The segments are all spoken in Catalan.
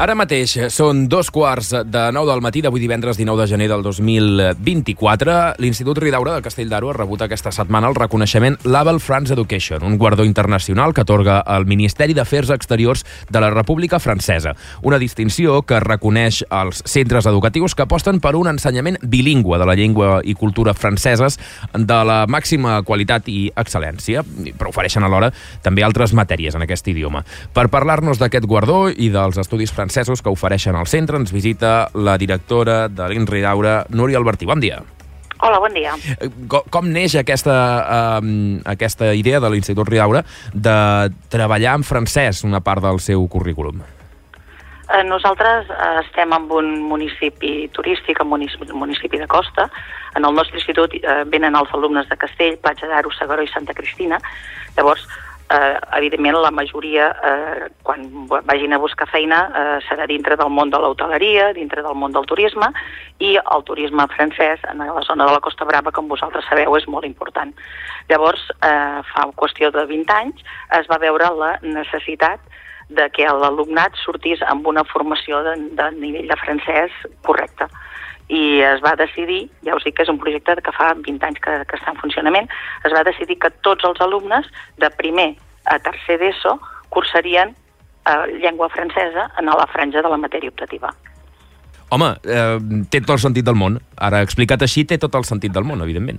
Ara mateix són 2:15 del matí d'avui divendres 19 de gener del 2024. L'Institut Ridaura de Castelldaro ha rebut aquesta setmana el reconeixement Label France Education, un guardó internacional que atorga el Ministeri d'Afers Exteriors de la República Francesa. Una distinció que reconeix els centres educatius que aposten per un ensenyament bilingüe de la llengua i cultura franceses de la màxima qualitat i excel·lència, però ofereixen alhora també altres matèries en aquest idioma. Per parlar-nos d'aquest guardó i dels estudis francesos que ofereixen al centre, ens visita la directora de l'INS Ridaura, Núria Albertí. Bon dia. Hola, bon dia. Com neix aquesta idea de l'Institut Ridaura de treballar en francès una part del seu currículum? Nosaltres estem en un municipi turístic, un municipi de costa. En el nostre institut venen els alumnes de Castell, Platja d'Aro, S'Agaró i Santa Cristina. Llavors, evidentment, la majoria, quan vagin a buscar feina, serà dintre del món de l'hoteleria, dintre del món del turisme, i el turisme francès en la zona de la Costa Brava, com vosaltres sabeu, és molt important. Llavors, fa qüestió de 20 anys, es va veure la necessitat de que l'alumnat sortís amb una formació de nivell de francès correcte. I es va decidir, ja us dic que és un projecte que fa 20 anys que està en funcionament, es va decidir que tots els alumnes de primer a tercer d'ESO cursarien llengua francesa en la franja de la matèria optativa. Home, té tot el sentit del món. Ara, explicat així, té tot el sentit del món, evidentment.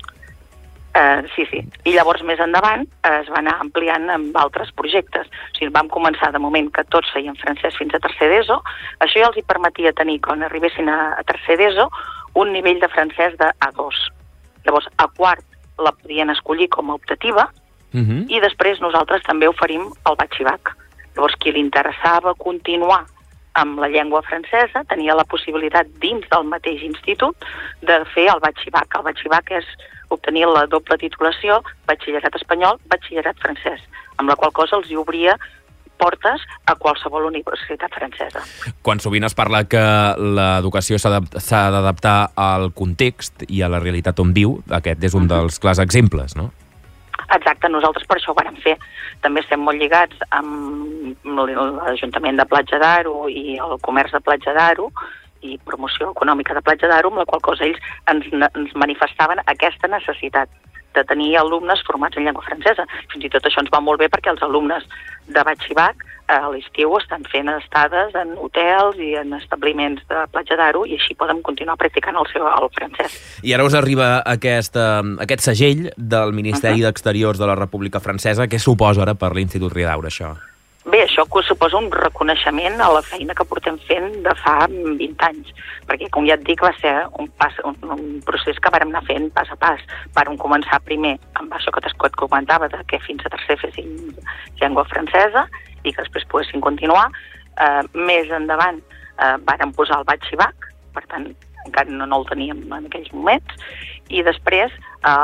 Sí. I llavors, més endavant, es va anar ampliant amb altres projectes. O sigui, vam començar, de moment, que tots feien francès fins a tercer d'ESO. Això ja els hi permetia tenir, quan arribessin a tercer d'ESO, un nivell de francès de A2. Llavors, a quart la podien escollir com a optativa i després nosaltres també oferim el batxibac. Llavors, qui li interessava continuar amb la llengua francesa tenia la possibilitat, dins del mateix institut, de fer el batxibac. El batxibac és obtenir la doble titulació, batxillerat espanyol, batxillerat francès, amb la qual cosa els hi obria portes a qualsevol universitat francesa. Quan sovint es parla que l'educació s'ha d'adaptar al context i a la realitat on viu, aquest és un dels clars exemples, no? Exacte, nosaltres per això ho vàrem fer. També estem molt lligats amb l'Ajuntament de Platja d'Aro i el comerç de Platja d'Aro i promoció econòmica de Platja d'Aro, amb la qual cosa ells ens manifestaven aquesta necessitat de tenir alumnes formats en llengua francesa. Fins i tot això ens va molt bé perquè els alumnes de batxibac a l'estiu estan fent estades en hotels i en establiments de Platja d'Aro i així poden continuar practicant el francès. I ara us arriba aquest segell del Ministeri d'Exteriors de la República Francesa. Què suposa ara per l'Institut Ridaura, això? Bé, això suposa un reconeixement a la feina que portem fent de fa 20 anys, perquè, com ja et dic, va ser un procés que vàrem anar fent pas a pas. Vàrem començar primer amb això que et comentava, que fins a tercer fessin llengua francesa i que després poguessin continuar. Més endavant vàrem posar el batxibac, per tant, encara no el teníem en aquells moments, i després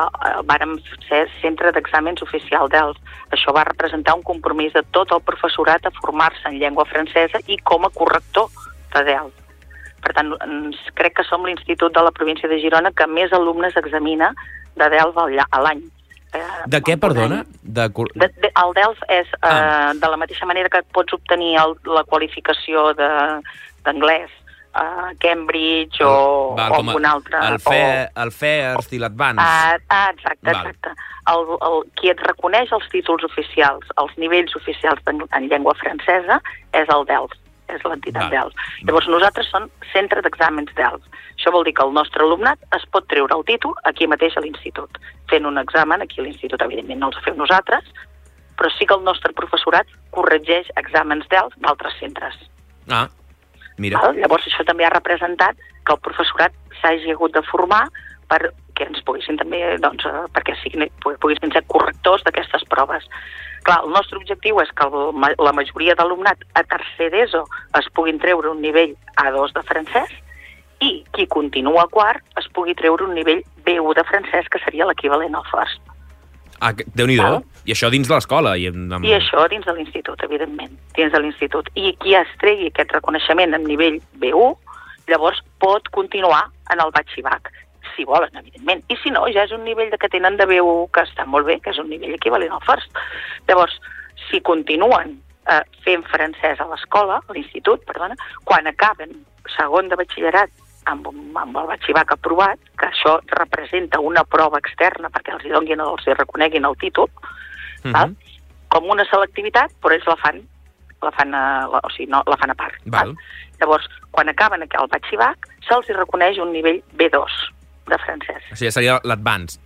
vàrem ser centre d'exàmens oficial d'ELF. Això va representar un compromís de tot el professorat a formar-se en llengua francesa i com a corrector de DELF. Per tant, crec que som l'Institut de la província de Girona que més alumnes examina de DELF a l'any. De què, perdona? El DELF és de la mateixa manera que pots obtenir la qualificació d'anglès a Cambridge o algun altre. El FIRST i l'Advanced. Exacte. Qui et reconeix els títols oficials, els nivells oficials en llengua francesa, és el DELF, és l'entitat DELF. Llavors nosaltres som centre d'exàmens DELF. Això vol dir que el nostre alumnat es pot treure el títol aquí mateix a l'institut, fent un examen aquí a l'institut, evidentment no els fem nosaltres, però sí que el nostre professorat corregeix exàmens DELF d'altres centres. Mira. Llavors això també ha representat que el professorat s'hagi hagut de formar perquè ens poguessin també, perquè poguessin ser correctors d'aquestes proves. Clar, el nostre objectiu és que la majoria d'alumnat a tercer d'ESO es puguin treure un nivell A2 de francès i qui continua a quart es pugui treure un nivell B1 de francès, que seria l'equivalent al FIRST. Déu-n'hi-do. I això dins de l'escola? I això dins de l'institut, evidentment. Dins de l'institut. I qui es tregui aquest reconeixement en nivell B1, llavors pot continuar en el batxibac, si volen, evidentment. I si no, ja és un nivell que tenen de B1 que està molt bé, que és un nivell equivalent al FIRST. Llavors, si continuen fent francès a l'escola, a l'institut, perdona, quan acaben segon de batxillerat amb el batxibac aprovat, que això representa una prova externa perquè els hi donin o els hi reconeguin el títol, val? Com una selectivitat, però ells la fan a part. Val. Llavors, quan acaben el batxibac, se'ls hi reconeix un nivell B2 de francès. O sigui, seria l'advanced.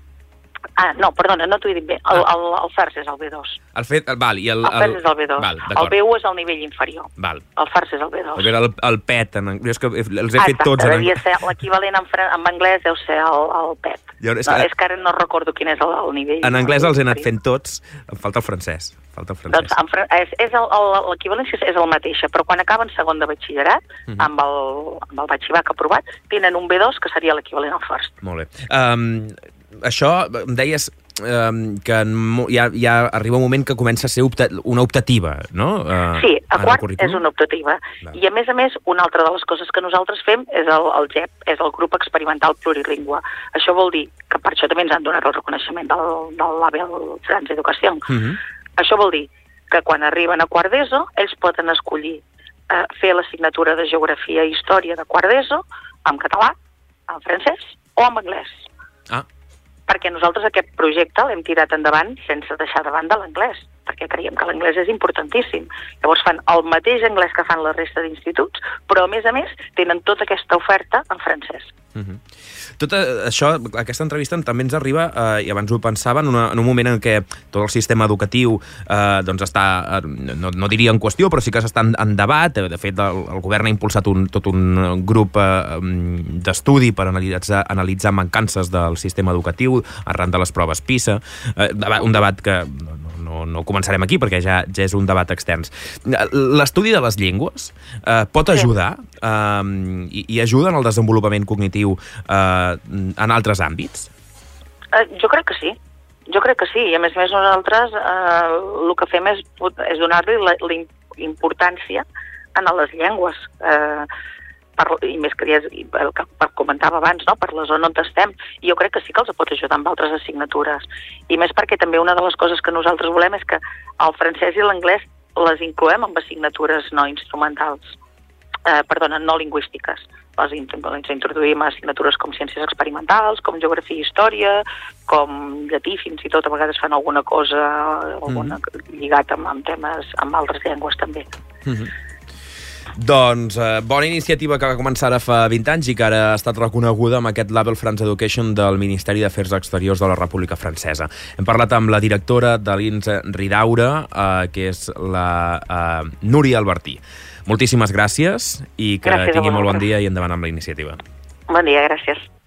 No, perdona, no t'ho he dit bé. El FERS és el B2. El FERS és el B2. Val, el B1 és el nivell inferior. Val. El FERS és el B2. El PET, és que els he fet tots. Exacte, l'equivalent en anglès deu ser el PET. És que ara no recordo quin és el nivell. En anglès els he anat fent tots, em falta el francès. Doncs l'equivalència és el mateixa, però quan acaben segon de batxillerat, amb el batxibac aprovat, tenen un B2 que seria l'equivalent al FIRST. Molt bé. Això, em deies que ja arriba un moment que comença a ser una optativa, no? Sí, a quart és una optativa. I a més, una altra de les coses que nosaltres fem és el GEP, és el Grup Experimental Plurilingüe. Això vol dir que per això també ens han donat el reconeixement del label France Education. Això vol dir que quan arriben a quart d'ESO, ells poden escollir fer l'assignatura de Geografia i Història de quart d'ESO en català, en francès o en anglès. Perquè nosaltres aquest projecte l'hem tirat endavant sense deixar de banda l'anglès, perquè creiem que l'anglès és importantíssim. Llavors fan el mateix anglès que fan la resta d'instituts, però a més tenen tota aquesta oferta en francès. Tot això, aquesta entrevista també ens arriba, i abans ho pensava, en un moment en què tot el sistema educatiu està, no diria en qüestió, però sí que s'està en debat. De fet, el govern ha impulsat tot un grup d'estudi per analitzar mancances del sistema educatiu arran de les proves PISA, un debat que no començarem aquí perquè ja és un debat extern. L'estudi de les llengües pot ajudar i ajuda en el desenvolupament cognitiu en altres àmbits? Jo crec que sí. I a més nosaltres el que fem és donar-li la importància a les llengües. I més que comentava abans, per la zona on estem, jo crec que sí que els pot ajudar amb altres assignatures. I més perquè també una de les coses que nosaltres volem és que el francès i l'anglès les incloem amb assignatures no instrumentals, no lingüístiques. Les introduïm a assignatures com ciències experimentals, com geografia i història, com llatí, fins i tot a vegades fan alguna cosa lligat amb temes, amb altres llengües també. Doncs bona iniciativa que va començar ara fa 20 anys i que ara ha estat reconeguda amb aquest label France Education del Ministeri d'Afers Exteriors de la República Francesa. Hem parlat amb la directora de l'INS Ridaura, que és la Núria Albertí. Moltíssimes gràcies i que tingui molt bon dia i endavant amb la iniciativa. Bon dia, gràcies.